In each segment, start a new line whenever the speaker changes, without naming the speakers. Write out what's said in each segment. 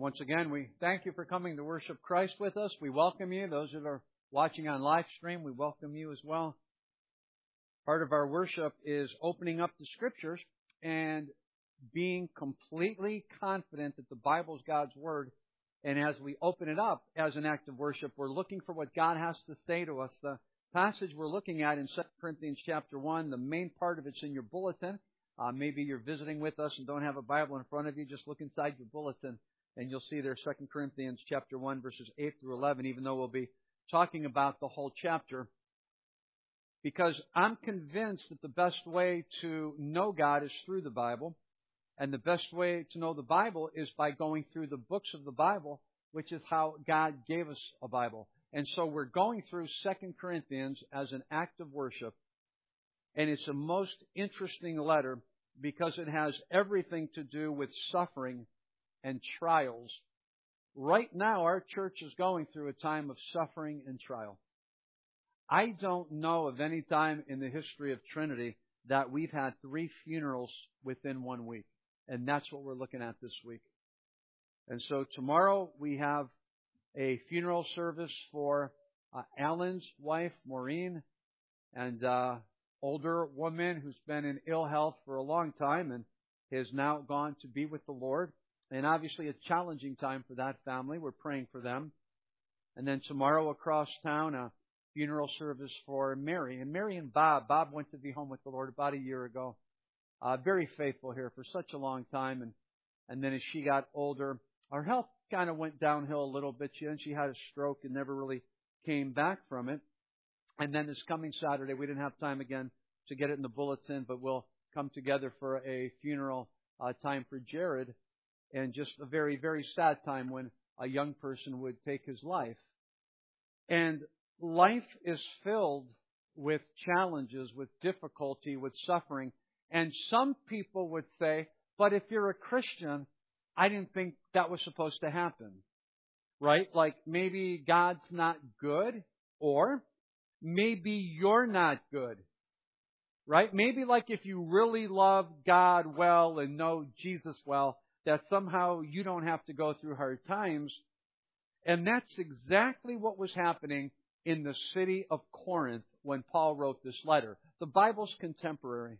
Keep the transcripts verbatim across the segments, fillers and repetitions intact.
Once again, we thank you for coming to worship Christ with us. We welcome you. Those that are watching on live stream, we welcome you as well. Part of our worship is opening up the Scriptures and being completely confident that the Bible is God's Word. And as we open it up as an act of worship, we're looking for what God has to say to us. The passage we're looking at in Second Corinthians chapter one, the main part of it's in your bulletin. Uh, maybe you're visiting with us and don't have a Bible in front of you. Just look inside your bulletin and you'll see there Second Corinthians chapter one, verses eight through eleven, even though we'll be talking about the whole chapter. Because I'm convinced that the best way to know God is through the Bible. And the best way to know the Bible is by going through the books of the Bible, which is how God gave us a Bible. And so we're going through Second Corinthians as an act of worship. And it's a most interesting letter because it has everything to do with suffering and trials. Right now, our church is going through a time of suffering and trial. I don't know of any time in the history of Trinity that we've had three funerals within one week. And that's what we're looking at this week. And so tomorrow we have a funeral service for uh, Alan's wife, Maureen, and uh older woman who's been in ill health for a long time and has now gone to be with the Lord. And obviously a challenging time for that family. We're praying for them. And then tomorrow across town, a funeral service for Mary. And Mary and Bob. Bob went to be home with the Lord about a year ago. Uh, very faithful here for such a long time. And, and then as she got older, her health kind of went downhill a little bit. She, and she had a stroke and never really came back from it. And then this coming Saturday, we didn't have time again to get it in the bulletin, but we'll come together for a funeral uh, time for Jared. And just a very, very sad time when a young person would take his life. And life is filled with challenges, with difficulty, with suffering. And some people would say, but if you're a Christian, I didn't think that was supposed to happen. Right? Like maybe God's not good, or maybe you're not good. Right? Maybe like if you really love God well and know Jesus well, that somehow you don't have to go through hard times. And that's exactly what was happening in the city of Corinth when Paul wrote this letter. The Bible's contemporary.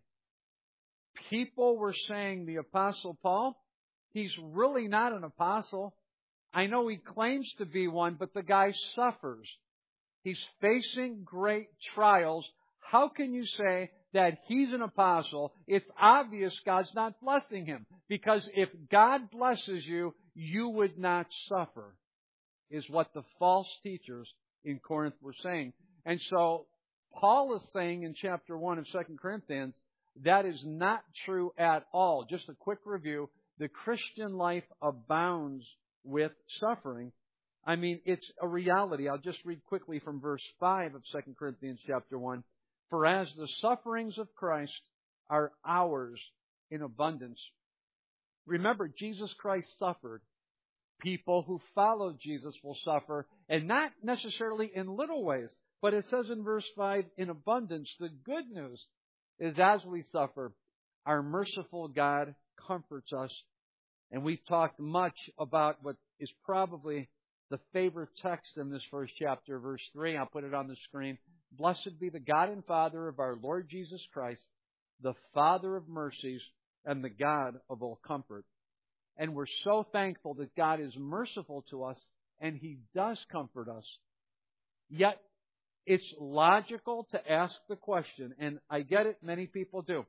People were saying the Apostle Paul, he's really not an apostle. I know he claims to be one, but the guy suffers. He's facing great trials. How can you say that he's an apostle? It's obvious God's not blessing him. Because if God blesses you, you would not suffer, is what the false teachers in Corinth were saying. And so Paul is saying in chapter one of Second Corinthians, that is not true at all. Just a quick review. The Christian life abounds with suffering. I mean, it's a reality. I'll just read quickly from verse five of Second Corinthians chapter one. For as the sufferings of Christ are ours in abundance. Remember, Jesus Christ suffered. People who follow Jesus will suffer, and not necessarily in little ways. But it says in verse five, in abundance, the good news is as we suffer, our merciful God comforts us. And we've talked much about what is probably the favorite text in this first chapter, verse three. I'll put it on the screen. Blessed be the God and Father of our Lord Jesus Christ, the Father of mercies and the God of all comfort. And we're so thankful that God is merciful to us and He does comfort us. Yet, it's logical to ask the question, and I get it, many people do.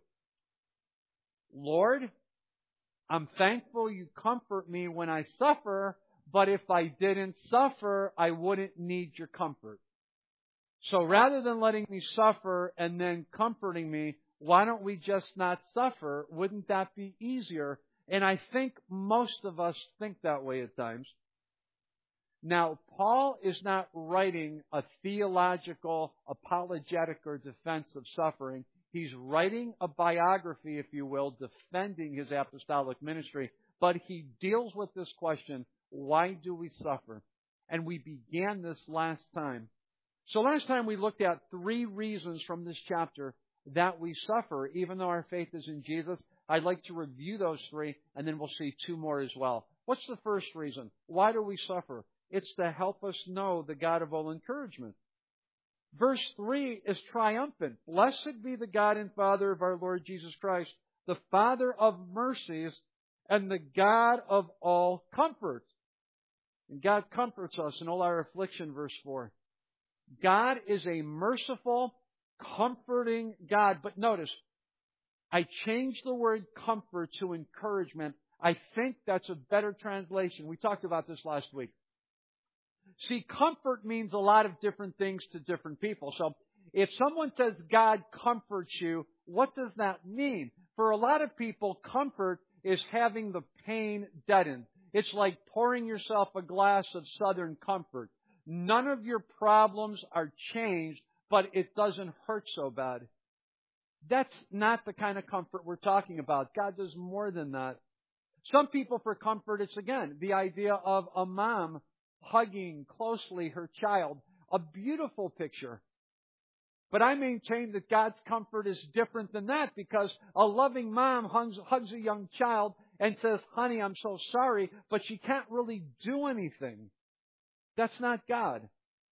Lord, I'm thankful you comfort me when I suffer, but if I didn't suffer, I wouldn't need your comfort. So rather than letting me suffer and then comforting me, why don't we just not suffer? Wouldn't that be easier? And I think most of us think that way at times. Now, Paul is not writing a theological, apologetic, or defense of suffering. He's writing a biography, if you will, defending his apostolic ministry. But he deals with this question, why do we suffer? And we began this last time. So last time we looked at three reasons from this chapter that we suffer, even though our faith is in Jesus. I'd like to review those three, and then we'll see two more as well. What's the first reason? Why do we suffer? It's to help us know the God of all encouragement. Verse three is triumphant. Blessed be the God and Father of our Lord Jesus Christ, the Father of mercies and the God of all comfort. And God comforts us in all our affliction, verse four. God is a merciful, comforting God. But notice, I changed the word comfort to encouragement. I think that's a better translation. We talked about this last week. See, comfort means a lot of different things to different people. So if someone says God comforts you, what does that mean? For a lot of people, comfort is having the pain deadened. It's like pouring yourself a glass of Southern Comfort. None of your problems are changed, but it doesn't hurt so bad. That's not the kind of comfort we're talking about. God does more than that. Some people, for comfort, it's again the idea of a mom hugging closely her child. A beautiful picture. But I maintain that God's comfort is different than that, because a loving mom hugs, hugs a young child and says, honey, I'm so sorry, but she can't really do anything. That's not God.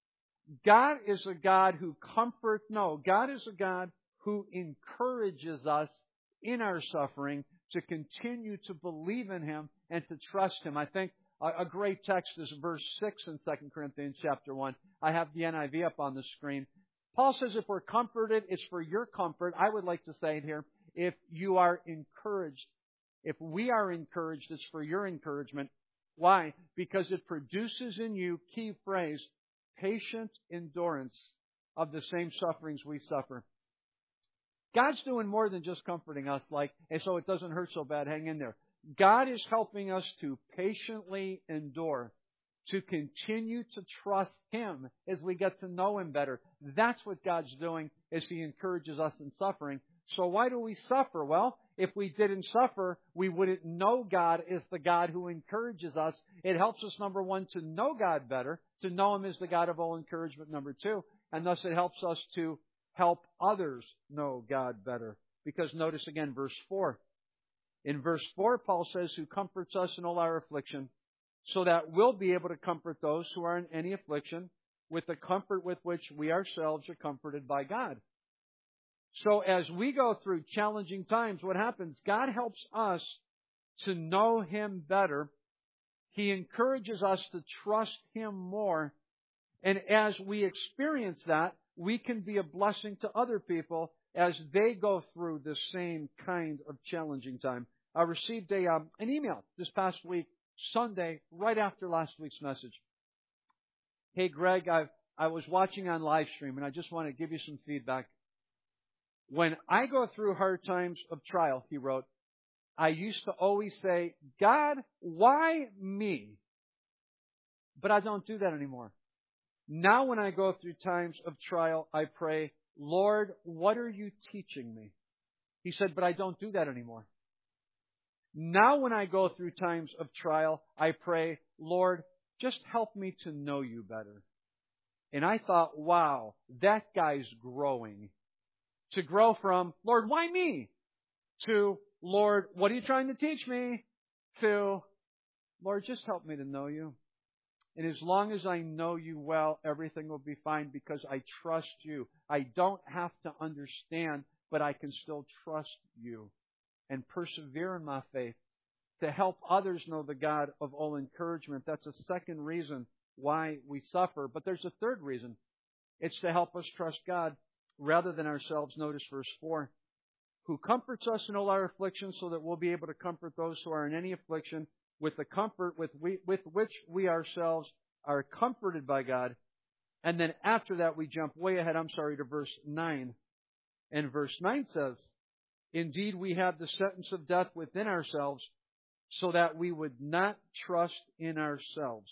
God is a God who comforts. No, God is a God who encourages us in our suffering to continue to believe in Him and to trust Him. I think a great text is verse six in Second Corinthians chapter one. I have the N I V up on the screen. Paul says if we're comforted, it's for your comfort. I would like to say it here. If you are encouraged, if we are encouraged, it's for your encouragement. Why? Because it produces in you, key phrase, patient endurance of the same sufferings we suffer. God's doing more than just comforting us, like, and so it doesn't hurt so bad, hang in there. God is helping us to patiently endure, to continue to trust Him as we get to know Him better. That's what God's doing as He encourages us in suffering. So why do we suffer? Well, if we didn't suffer, we wouldn't know God as the God who encourages us. It helps us, number one, to know God better, to know Him as the God of all encouragement, number two, and thus it helps us to help others know God better. Because notice again verse four. In verse four, Paul says, who comforts us in all our affliction, so that we'll be able to comfort those who are in any affliction with the comfort with which we ourselves are comforted by God. So as we go through challenging times, what happens? God helps us to know Him better. He encourages us to trust Him more. And as we experience that, we can be a blessing to other people as they go through the same kind of challenging time. I received a um, an email this past week, Sunday, right after last week's message. Hey, Greg, I I was watching on live stream, and I just want to give you some feedback. When I go through hard times of trial, he wrote, I used to always say, God, why me? But I don't do that anymore. Now when I go through times of trial, I pray, Lord, what are you teaching me? He said, but I don't do that anymore. Now when I go through times of trial, I pray, Lord, just help me to know you better. And I thought, wow, that guy's growing. To grow from, Lord, why me? To, Lord, what are you trying to teach me? To, Lord, just help me to know you. And as long as I know you well, everything will be fine because I trust you. I don't have to understand, but I can still trust you and persevere in my faith to help others know the God of all encouragement. That's a second reason why we suffer. But there's a third reason. It's to help us trust God rather than ourselves. Notice verse four. Who comforts us in all our afflictions so that we'll be able to comfort those who are in any affliction with the comfort with, we, with which we ourselves are comforted by God. And then after that, we jump way ahead, I'm sorry, to verse nine. And verse nine says, indeed, we have the sentence of death within ourselves so that we would not trust in ourselves.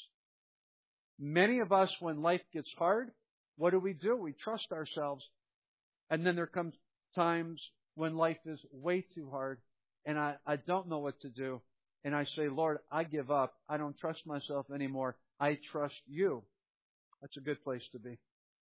Many of us, when life gets hard, what do we do? We trust ourselves. And then there comes times when life is way too hard and I, I don't know what to do. And I say, Lord, I give up. I don't trust myself anymore. I trust you. That's a good place to be.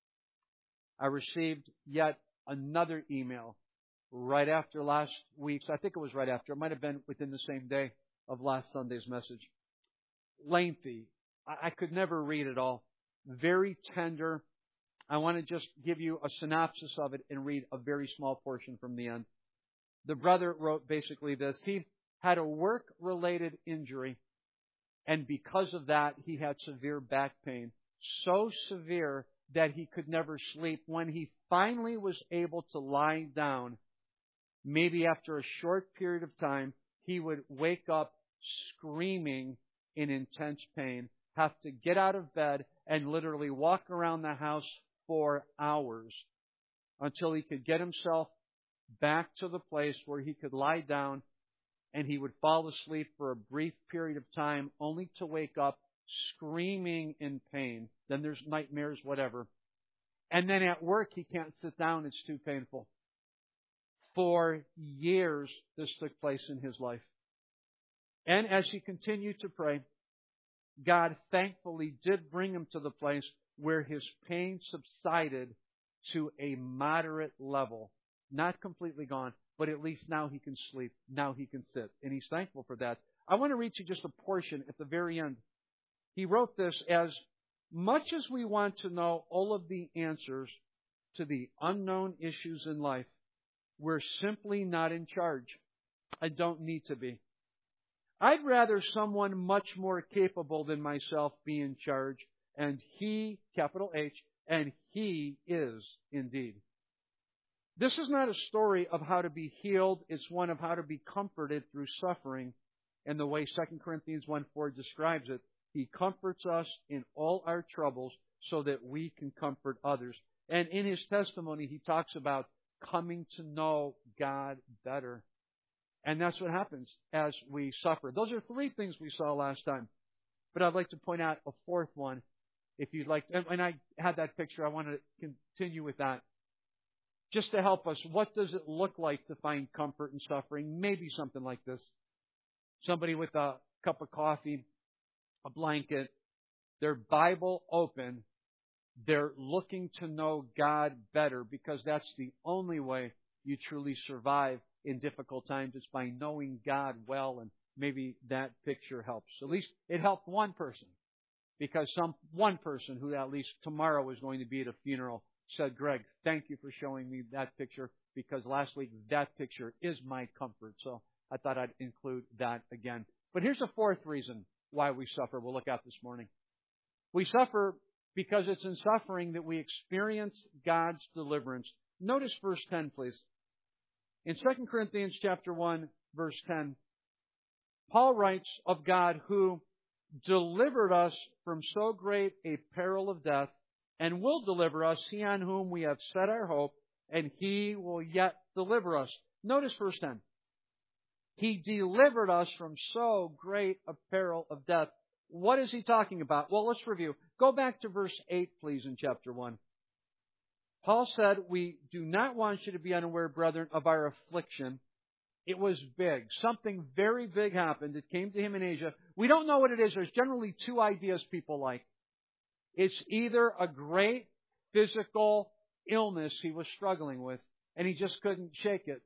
I received yet another email right after last week's. I think it was right after. It might have been within the same day of last Sunday's message. lengthy. I, I could never read it all. Very tender. I want to just give you a synopsis of it and read a very small portion from the end. The brother wrote basically this. He had a work-related injury, and because of that, he had severe back pain. So severe that he could never sleep. When he finally was able to lie down, maybe after a short period of time, he would wake up screaming in intense pain, have to get out of bed and literally walk around the house for hours until he could get himself back to the place where he could lie down, and he would fall asleep for a brief period of time only to wake up screaming in pain. Then there's nightmares, whatever. And then at work, he can't sit down. It's too painful. For years, this took place in his life. And as he continued to pray, God thankfully did bring him to the place where his pain subsided to a moderate level. Not completely gone, but at least now he can sleep. Now he can sit. And he's thankful for that. I want to read you just a portion at the very end. He wrote this: as much as we want to know all of the answers to the unknown issues in life, we're simply not in charge. I don't need to be. I'd rather someone much more capable than myself be in charge, and He, capital H, and He is indeed. This is not a story of how to be healed. It's one of how to be comforted through suffering. And the way Second Corinthians one four describes it, He comforts us in all our troubles so that we can comfort others. And in his testimony, he talks about coming to know God better. And that's what happens as we suffer. Those are three things we saw last time. But I'd like to point out a fourth one, if you'd like. And I had that picture. I want to continue with that. Just to help us, what does it look like to find comfort in suffering? Maybe something like this. Somebody with a cup of coffee, a blanket, their Bible open. They're looking to know God better, because that's the only way you truly survive in difficult times. It's by knowing God well, and maybe that picture helps. At least it helped one person, because some one person who at least tomorrow is going to be at a funeral said, Greg, thank you for showing me that picture, because last week that picture is my comfort. So I thought I'd include that again. But here's a fourth reason why we suffer we'll look at this morning. We suffer because it's in suffering that we experience God's deliverance. Notice verse ten, please. In Second Corinthians chapter one, verse ten, Paul writes of God who delivered us from so great a peril of death, and will deliver us, He on whom we have set our hope, and He will yet deliver us. Notice verse ten. He delivered us from so great a peril of death. What is he talking about? Well, let's review. Go back to verse eight, please, in chapter one. Paul said, we do not want you to be unaware, brethren, of our affliction. It was big. Something very big happened. It came to him in Asia. We don't know what it is. There's generally two ideas people like. It's either a great physical illness he was struggling with, and he just couldn't shake it.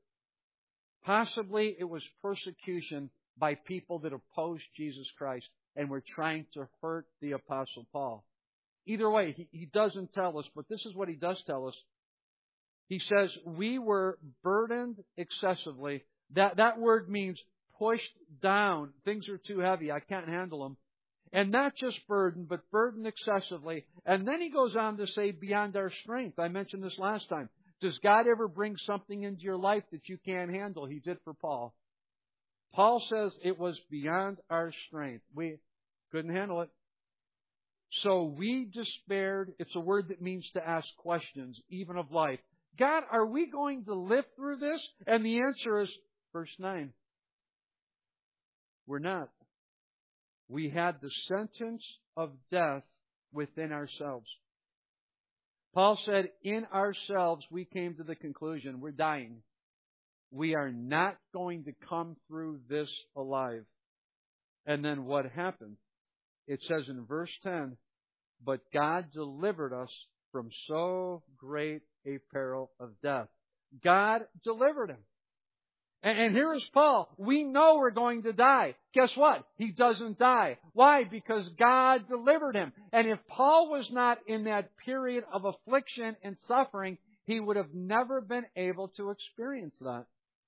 Possibly it was persecution by people that opposed Jesus Christ and were trying to hurt the Apostle Paul. Either way, he, he doesn't tell us, but this is what he does tell us. He says, we were burdened excessively. That, that word means pushed down. Things are too heavy. I can't handle them. And not just burdened, but burdened excessively. And then he goes on to say, beyond our strength. I mentioned this last time. Does God ever bring something into your life that you can't handle? He did for Paul. Paul says it was beyond our strength. We couldn't handle it. So we despaired. It's a word that means to ask questions, even of life. God, are we going to live through this? And the answer is, verse nine, we're not. We had the sentence of death within ourselves. Paul said, in ourselves, we came to the conclusion, we're dying. We are not going to come through this alive. And then what happened? It says in verse ten, but God delivered us from so great a peril of death. God delivered him. And, and here is Paul. We know we're going to die. Guess what? He doesn't die. Why? Because God delivered him. And if Paul was not in that period of affliction and suffering, he would have never been able to experience that.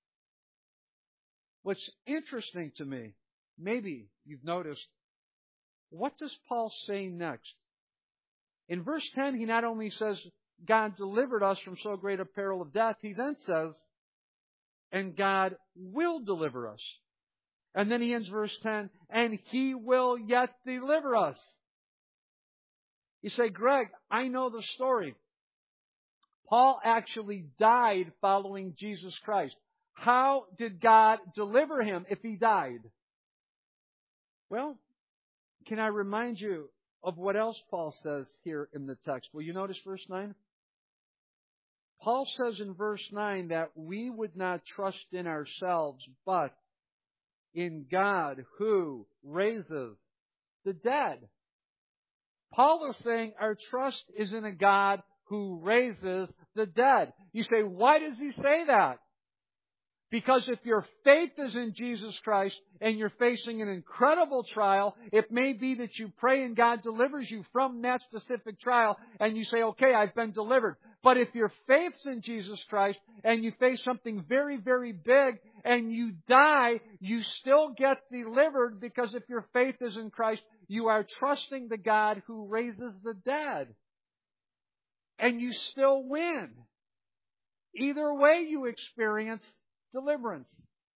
What's interesting to me, maybe you've noticed, what does Paul say next? In verse ten, he not only says, God delivered us from so great a peril of death, he then says, and God will deliver us. And then he ends verse ten, and He will yet deliver us. You say, Greg, I know the story. Paul actually died following Jesus Christ. How did God deliver him if he died? Well, can I remind you of what else Paul says here in the text? Will you notice verse nine? Paul says in verse nine that we would not trust in ourselves, but in God who raises the dead. Paul is saying our trust is in a God who raises the dead. You say, why does he say that? Because if your faith is in Jesus Christ and you're facing an incredible trial, it may be that you pray and God delivers you from that specific trial and you say, okay, I've been delivered. But if your faith's in Jesus Christ and you face something very, very big and you die, you still get delivered because if your faith is in Christ, you are trusting the God who raises the dead. And you still win. Either way you experience deliverance.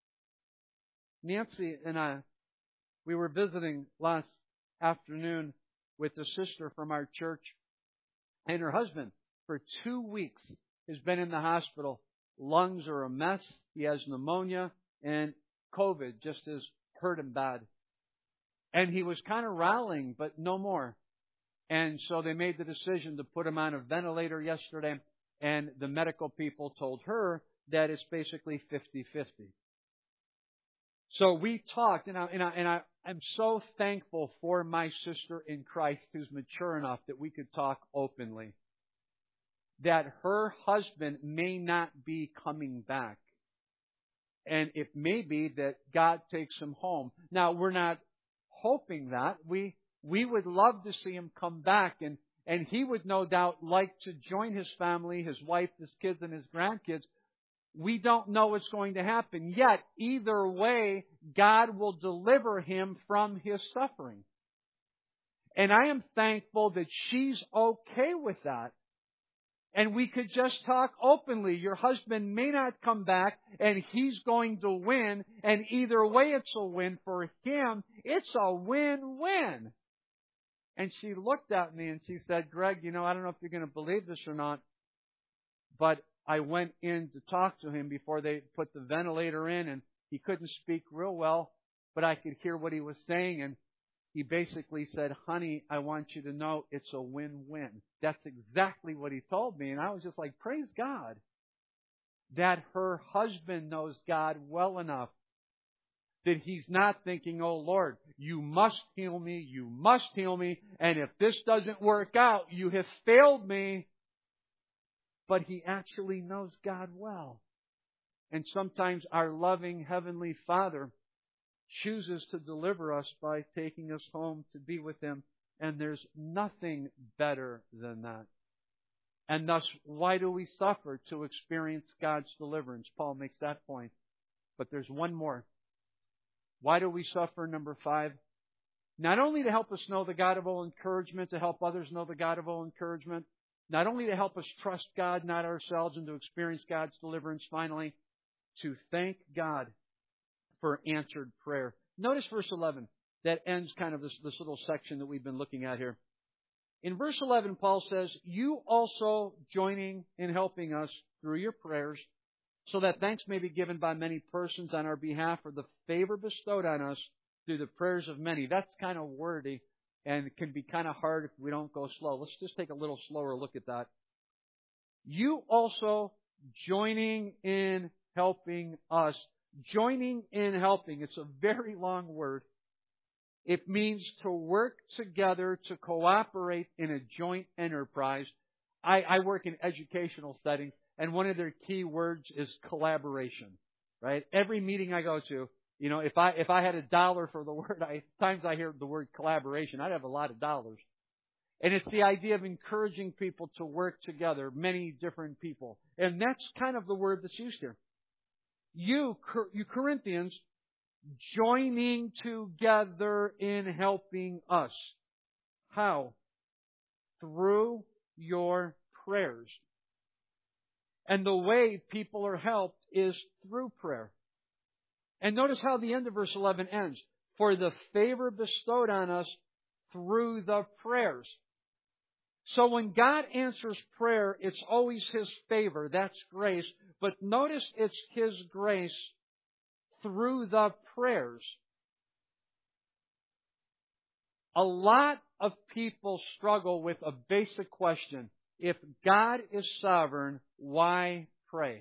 Nancy and I, we were visiting last afternoon with a sister from our church, and her husband, for two weeks, has been in the hospital. Lungs are a mess. He has pneumonia, and COVID just has hurt him bad. And he was kind of rallying, but no more. And so they made the decision to put him on a ventilator yesterday, and the medical people told her that it's basically fifty-fifty. So we talked, and, I, and, I, and I, I'm so thankful for my sister in Christ who's mature enough that we could talk openly. That her husband may not be coming back. And it may be that God takes him home. Now, we're not hoping that. We we would love to see him come back, and, and he would no doubt like to join his family, his wife, his kids, and his grandkids. We don't know what's going to happen. Yet, either way, God will deliver him from his suffering. And I am thankful that she's okay with that. And we could just talk openly. Your husband may not come back, and he's going to win. And either way, it's a win for him. It's a win-win. And she looked at me and she said, Greg, you know, I don't know if you're going to believe this or not, but I went in to talk to him before they put the ventilator in, and he couldn't speak real well, but I could hear what he was saying, and he basically said, honey, I want you to know it's a win-win. That's exactly what he told me, and I was just like, praise God that her husband knows God well enough that he's not thinking, oh Lord, you must heal me, you must heal me, and if this doesn't work out, you have failed me. But he actually knows God well. And sometimes our loving Heavenly Father chooses to deliver us by taking us home to be with Him. And there's nothing better than that. And thus, why do we suffer? To experience God's deliverance. Paul makes that point. But there's one more. Why do we suffer? Number five. Not only to help us know the God of all encouragement, to help others know the God of all encouragement, not only to help us trust God, not ourselves, and to experience God's deliverance, finally, to thank God for answered prayer. Notice verse eleven. That ends kind of this, this little section that we've been looking at here. In verse eleven, Paul says, you also joining in helping us through your prayers, so that thanks may be given by many persons on our behalf for the favor bestowed on us through the prayers of many. That's kind of wordy. And it can be kind of hard if we don't go slow. Let's just take a little slower look at that. You also joining in helping us. Joining in helping. It's a very long word. It means to work together, to cooperate in a joint enterprise. I, I work in educational settings, and one of their key words is collaboration. right? Every meeting I go to, you know, if I if I had a dollar for the word, I times I hear the word collaboration, I'd have a lot of dollars. And it's the idea of encouraging people to work together, many different people. And that's kind of the word that's used here. You, you Corinthians, joining together in helping us. How? Through your prayers. And the way people are helped is through prayer. And notice how the end of verse eleven ends. For the favor bestowed on us through the prayers. So when God answers prayer, it's always His favor. That's grace. But notice it's His grace through the prayers. A lot of people struggle with a basic question. If God is sovereign, why pray?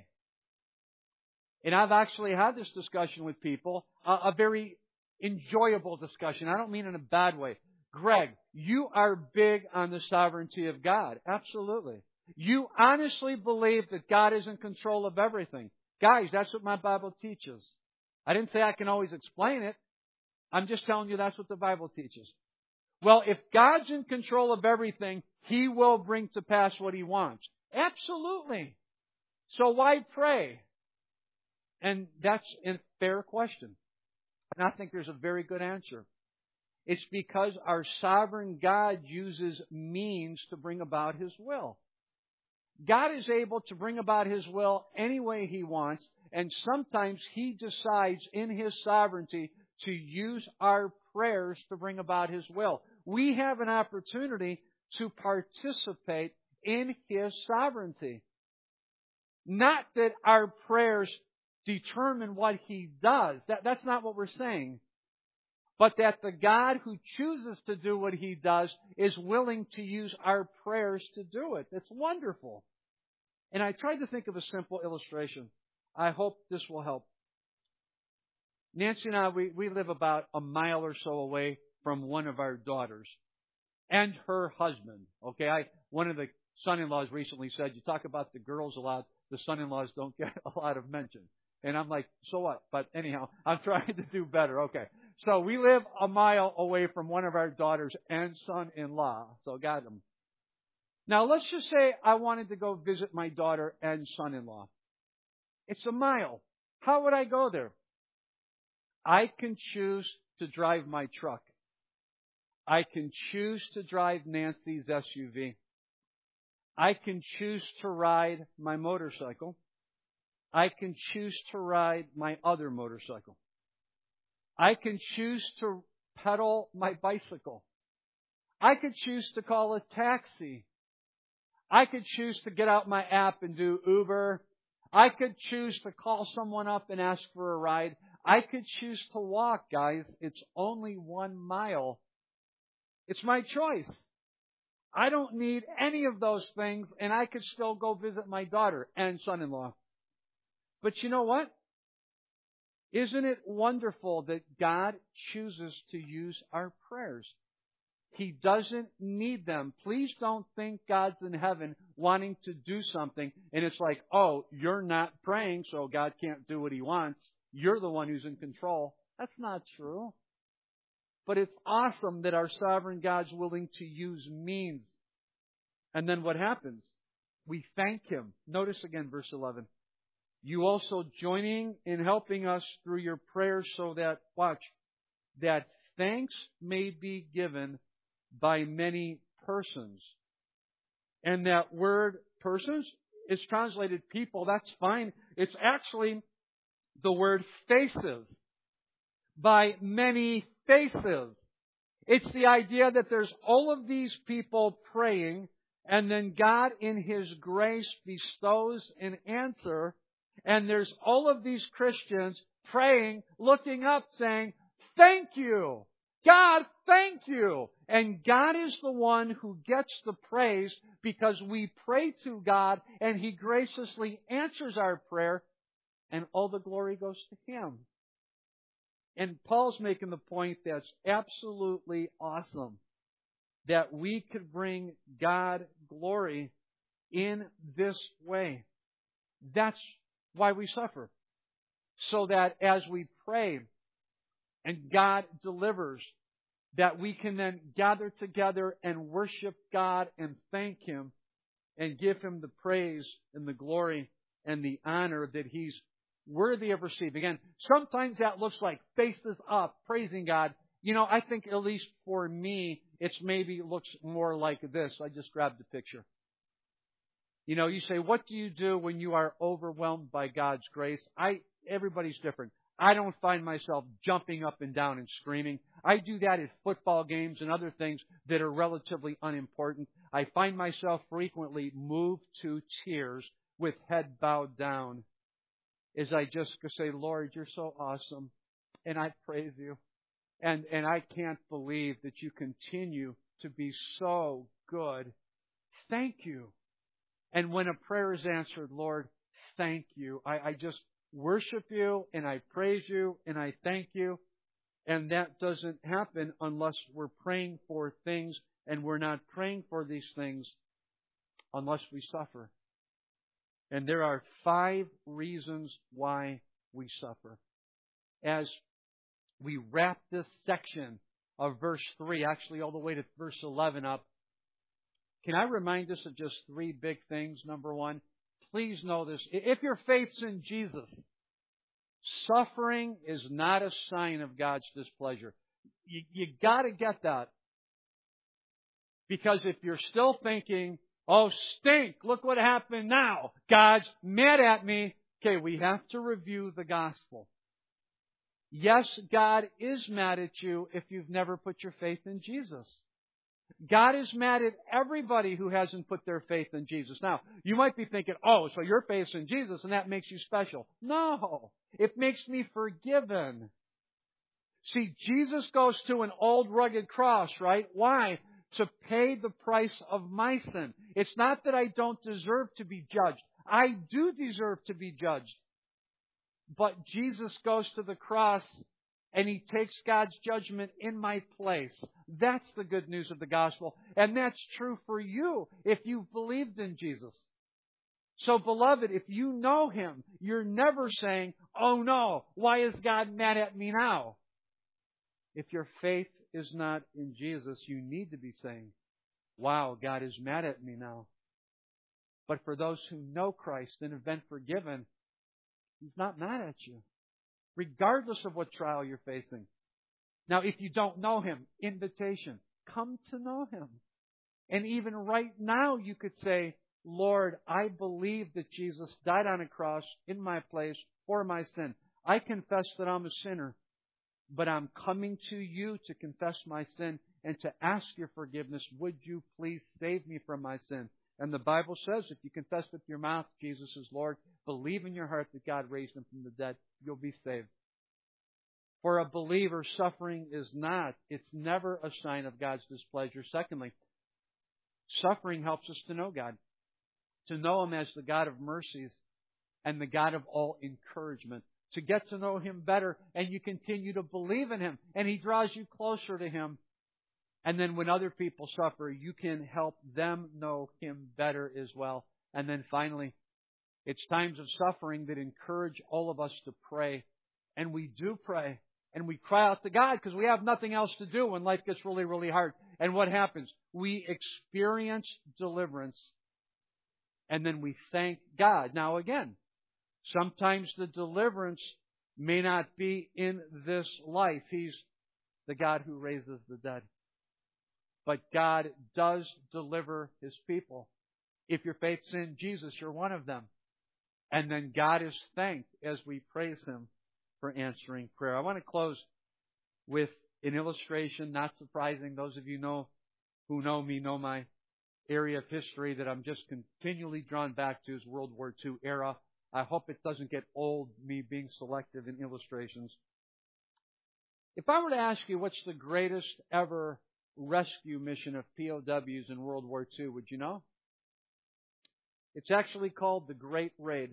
And I've actually had this discussion with people, a, a very enjoyable discussion. I don't mean in a bad way. Greg, you are big on the sovereignty of God. Absolutely. You honestly believe that God is in control of everything. Guys, that's what my Bible teaches. I didn't say I can always explain it. I'm just telling you that's what the Bible teaches. Well, if God's in control of everything, He will bring to pass what He wants. Absolutely. So why pray? And that's a fair question. And I think there's a very good answer. It's because our sovereign God uses means to bring about His will. God is able to bring about His will any way He wants, and sometimes He decides in His sovereignty to use our prayers to bring about His will. We have an opportunity to participate in His sovereignty. Not that our prayers determine what He does. That, that's not what we're saying. But that the God who chooses to do what He does is willing to use our prayers to do it. That's wonderful. And I tried to think of a simple illustration. I hope this will help. Nancy and I, we, we live about a mile or so away from one of our daughters and her husband. Okay, I one of the son-in-laws recently said, you talk about the girls a lot, the son-in-laws don't get a lot of mention. And I'm like, so what? But anyhow, I'm trying to do better. Okay. So we live a mile away from one of our daughters and son-in-law. So got them. Now let's just say I wanted to go visit my daughter and son-in-law. It's a mile. How would I go there? I can choose to drive my truck. I can choose to drive Nancy's S U V. I can choose to ride my motorcycle. I can choose to ride my other motorcycle. I can choose to pedal my bicycle. I could choose to call a taxi. I could choose to get out my app and do Uber. I could choose to call someone up and ask for a ride. I could choose to walk, guys. It's only one mile. It's my choice. I don't need any of those things, and I could still go visit my daughter and son-in-law. But you know what? Isn't it wonderful that God chooses to use our prayers? He doesn't need them. Please don't think God's in heaven wanting to do something, and it's like, oh, you're not praying, so God can't do what He wants. You're the one who's in control. That's not true. But it's awesome that our sovereign God's willing to use means. And then what happens? We thank Him. Notice again verse eleven. You also joining in helping us through your prayers so that, watch, that thanks may be given by many persons. And that word persons is translated people. That's fine. It's actually the word faces. By many faces. It's the idea that there's all of these people praying, and then God in His grace bestows an answer. And there's all of these Christians praying, looking up, saying, thank you. God, thank you. And God is the one who gets the praise because we pray to God and He graciously answers our prayer and all the glory goes to Him. And Paul's making the point that's absolutely awesome. That we could bring God glory in this way. That's why we suffer. so that as we pray and God delivers, that we can then gather together and worship God and thank Him and give Him the praise and the glory and the honor that He's worthy of receiving. Again, sometimes that looks like faces up, praising God. You know, I think at least for me, it's maybe looks more like this. I just grabbed the picture. You know, you say, what do you do when you are overwhelmed by God's grace? I, everybody's different. I don't find myself jumping up and down and screaming. I do that at football games and other things that are relatively unimportant. I find myself frequently moved to tears with head bowed down as I just say, Lord, you're so awesome, and I praise you. And, and I can't believe that you continue to be so good. Thank you. And when a prayer is answered, Lord, thank you. I, I just worship you and I praise you and I thank you. And that doesn't happen unless we're praying for things, and we're not praying for these things unless we suffer. And there are five reasons why we suffer. As we wrap this section of verse three, actually all the way to verse eleven up, can I remind us of just three big things? Number one, please know this. If your faith's in Jesus, suffering is not a sign of God's displeasure. You, you got to get that. Because if you're still thinking, oh, stink, look what happened now, God's mad at me. Okay, we have to review the gospel. Yes, God is mad at you if you've never put your faith in Jesus. God is mad at everybody who hasn't put their faith in Jesus. Now, you might be thinking, oh, so your faith's in Jesus and that makes you special. No, it makes me forgiven. See, Jesus goes to an old rugged cross, right? Why? To pay the price of my sin. It's not that I don't deserve to be judged. I do deserve to be judged. But Jesus goes to the cross and He takes God's judgment in my place. That's the good news of the gospel. And that's true for you if you've believed in Jesus. So, beloved, if you know Him, you're never saying, oh no, why is God mad at me now? If your faith is not in Jesus, you need to be saying, wow, God is mad at me now. But for those who know Christ and have been forgiven, He's not mad at you, regardless of what trial you're facing. Now, if you don't know Him, invitation, come to know Him. And even right now, you could say, Lord, I believe that Jesus died on a cross in my place for my sin. I confess that I'm a sinner, but I'm coming to you to confess my sin and to ask your forgiveness. Would you please save me from my sin? And the Bible says if you confess with your mouth Jesus is Lord, believe in your heart that God raised Him from the dead, you'll be saved. For a believer, suffering is not, it's never a sign of God's displeasure. Secondly, suffering helps us to know God, to know Him as the God of mercies and the God of all encouragement, to get to know Him better, and you continue to believe in Him, and He draws you closer to Him. And then when other people suffer, you can help them know Him better as well. And then finally, it's times of suffering that encourage all of us to pray. And we do pray. And we cry out to God because we have nothing else to do when life gets really, really hard. And what happens? We experience deliverance. And then we thank God. Now again, sometimes the deliverance may not be in this life. He's the God who raises the dead. But God does deliver His people. If your faith's in Jesus, you're one of them. And then God is thanked as we praise Him for answering prayer. I want to close with an illustration, not surprising. Those of you know who know me know my area of history that I'm just continually drawn back to is World War Two era. I hope it doesn't get old, me being selective in illustrations. If I were to ask you what's the greatest ever rescue mission of P O Ws in World War Two, would you know? It's actually called the Great Raid.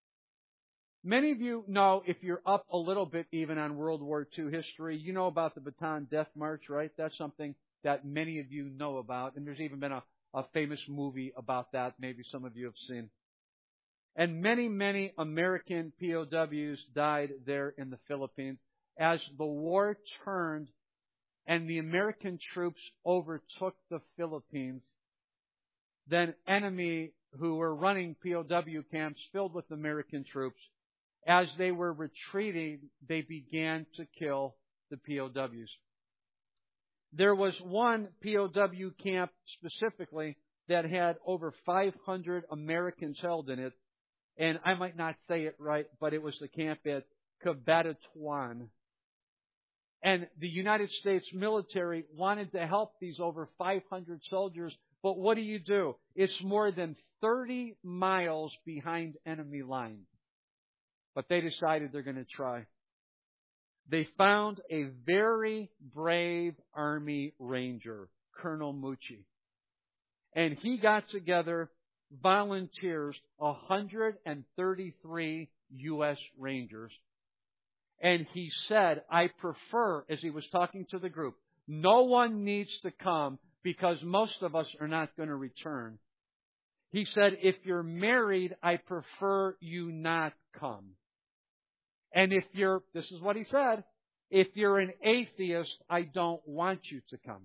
Many of you know, if you're up a little bit even on World War Two history, you know about the Bataan Death March, right? That's something that many of you know about. And there's even been a, a famous movie about that maybe some of you have seen. And many, many American P O Ws died there in the Philippines as the war turned and the American troops overtook the Philippines. Then enemy who were running P O W camps filled with American troops, as they were retreating, they began to kill the P O Ws. There was one P O W camp specifically that had over five hundred Americans held in it. And I might not say it right, but it was the camp at Cabanatuan. And the United States military wanted to help these over five hundred soldiers. But what do you do? It's more than thirty miles behind enemy lines. But they decided they're going to try. They found a very brave Army Ranger, Colonel Mucci. And he got together volunteers, one hundred thirty-three U S Rangers. And he said, I prefer, as he was talking to the group, no one needs to come because most of us are not going to return. He said, if you're married, I prefer you not come. And if you're, this is what he said, if you're an atheist, I don't want you to come.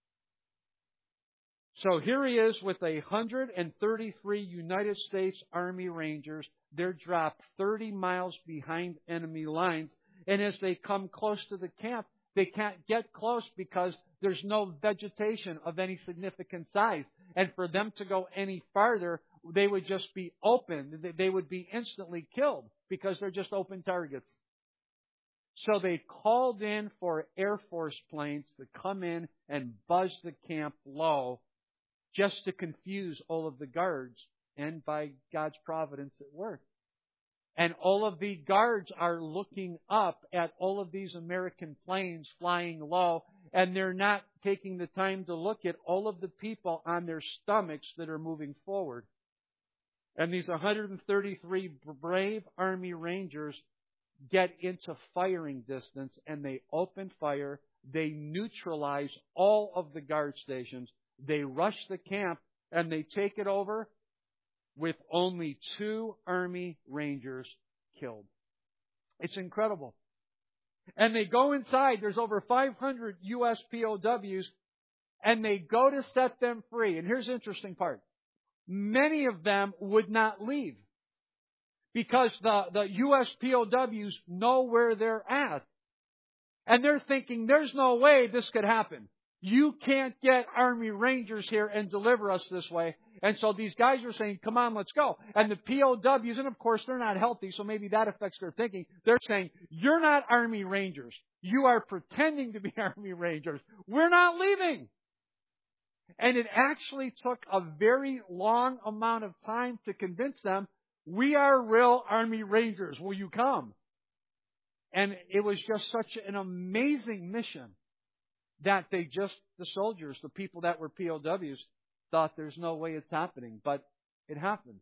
So here he is with one hundred thirty-three United States Army Rangers. They're dropped thirty miles behind enemy lines. And as they come close to the camp, they can't get close because there's no vegetation of any significant size. And for them to go any farther, they would just be open. They would be instantly killed because they're just open targets. So they called in for Air Force planes to come in and buzz the camp low just to confuse all of the guards. And by God's providence, it worked. And all of the guards are looking up at all of these American planes flying low, and they're not taking the time to look at all of the people on their stomachs that are moving forward. And these one hundred thirty-three brave Army Rangers get into firing distance, and they open fire. They neutralize all of the guard stations. They rush the camp, and they take it over with only two Army Rangers killed. It's incredible. And they go inside. There's over five hundred U S P O Ws, and they go to set them free. And here's the interesting part. Many of them would not leave because the, the U S P O Ws know where they're at. And they're thinking, there's no way this could happen. You can't get Army Rangers here and deliver us this way. And so these guys are saying, come on, let's go. And the P O Ws, and of course they're not healthy, so maybe that affects their thinking. They're saying, you're not Army Rangers. You are pretending to be Army Rangers. We're not leaving. And it actually took a very long amount of time to convince them, we are real Army Rangers. Will you come? And it was just such an amazing mission that they just, the soldiers, the people that were P O Ws, thought there's no way it's happening. But it happened.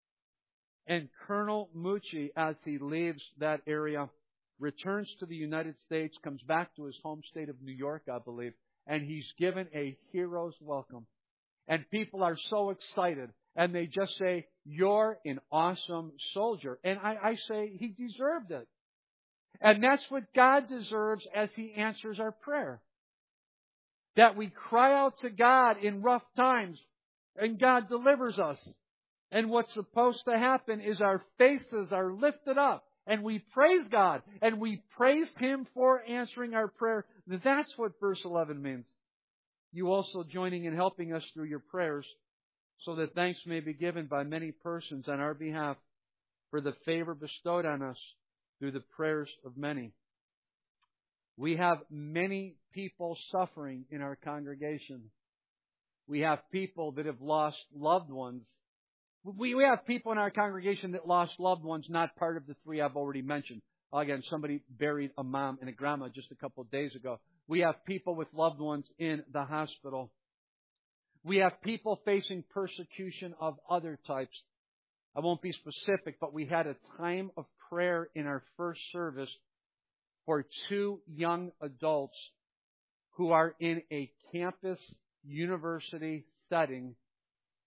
And Colonel Mucci, as he leaves that area, returns to the United States, comes back to his home state of New York, I believe, and he's given a hero's welcome. And people are so excited. And they just say, you're an awesome soldier. And I, I say, he deserved it. And that's what God deserves as He answers our prayer. That we cry out to God in rough times, and God delivers us. And what's supposed to happen is our faces are lifted up, and we praise God, and we praise Him for answering our prayer. That's what verse eleven means. You also joining in helping us through your prayers, so that thanks may be given by many persons on our behalf for the favor bestowed on us through the prayers of many. We have many people suffering in our congregation. We have people that have lost loved ones. We, we have people in our congregation that lost loved ones, not part of the three I've already mentioned. Again, somebody buried a mom and a grandma just a couple of days ago. We have people with loved ones in the hospital. We have people facing persecution of other types. I won't be specific, but we had a time of prayer in our first service for two young adults who are in a campus university setting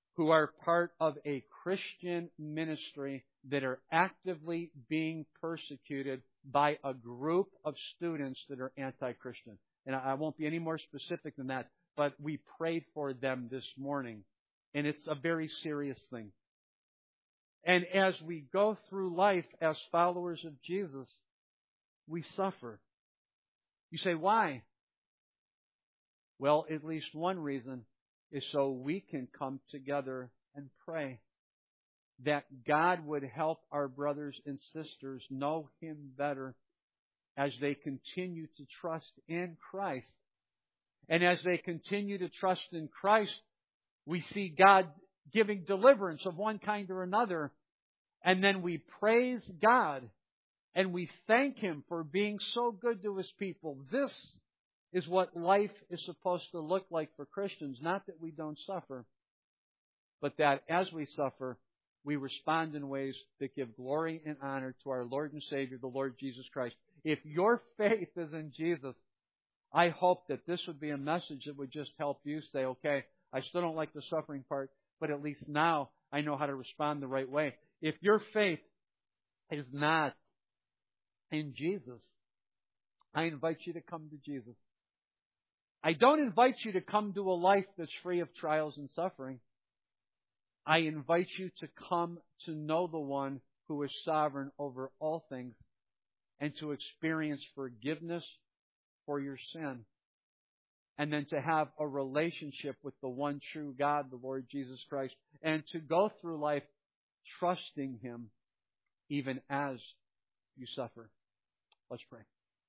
who are part of a Christian ministry that are actively being persecuted by a group of students that are anti-Christian. And I won't be any more specific than that, but we prayed for them this morning. And it's a very serious thing. And as we go through life as followers of Jesus, we suffer. You say, why? Well, at least one reason is so we can come together and pray that God would help our brothers and sisters know Him better as they continue to trust in Christ. And as they continue to trust in Christ, we see God giving deliverance of one kind or another. And then we praise God and we thank Him for being so good to His people. This is what life is supposed to look like for Christians. Not that we don't suffer, but that as we suffer, we respond in ways that give glory and honor to our Lord and Savior, the Lord Jesus Christ. If your faith is in Jesus, I hope that this would be a message that would just help you say, okay, I still don't like the suffering part, but at least now I know how to respond the right way. If your faith is not in Jesus, I invite you to come to Jesus. I don't invite you to come to a life that's free of trials and suffering. I invite you to come to know the one who is sovereign over all things and to experience forgiveness for your sin. And then to have a relationship with the one true God, the Lord Jesus Christ. And to go through life trusting Him even as you suffer. Let's pray.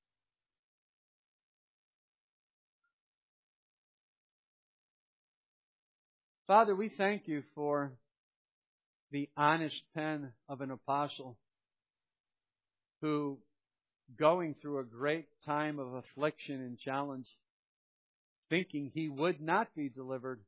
Father, we thank You for the honest pen of an apostle who, going through a great time of affliction and challenge, thinking he would not be delivered,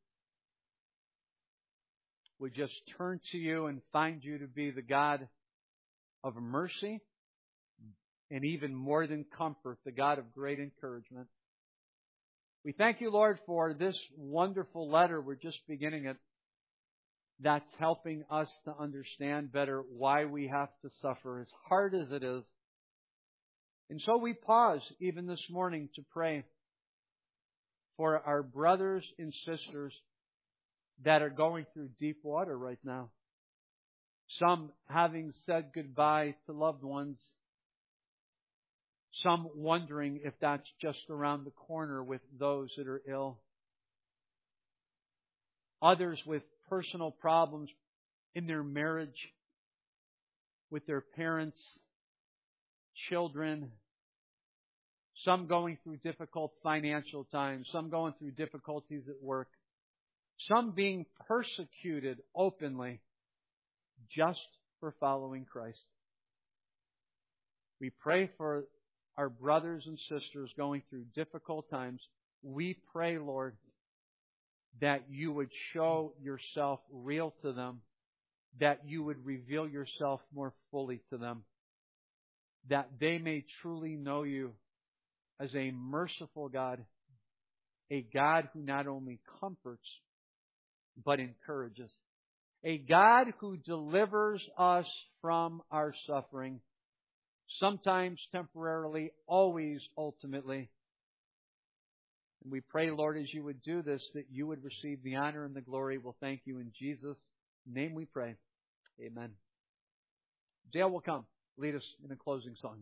would just turn to You and find You to be the God of mercy and even more than comfort, the God of great encouragement. We thank You, Lord, for this wonderful letter. We're just beginning it. That's helping us to understand better why we have to suffer, as hard as it is. And so we pause even this morning to pray for our brothers and sisters that are going through deep water right now. Some having said goodbye to loved ones. Some wondering if that's just around the corner with those that are ill. Others with personal problems in their marriage, with their parents, children. Some going through difficult financial times. Some going through difficulties at work. Some being persecuted openly just for following Christ. We pray for our brothers and sisters going through difficult times. We pray, Lord, that You would show Yourself real to them, that You would reveal Yourself more fully to them, that they may truly know You as a merciful God, a God who not only comforts, but encourages, a God who delivers us from our suffering, sometimes temporarily, always ultimately. And we pray, Lord, as You would do this, that You would receive the honor and the glory. We'll thank You in Jesus' name we pray. Amen. Dale will come lead us in a closing song.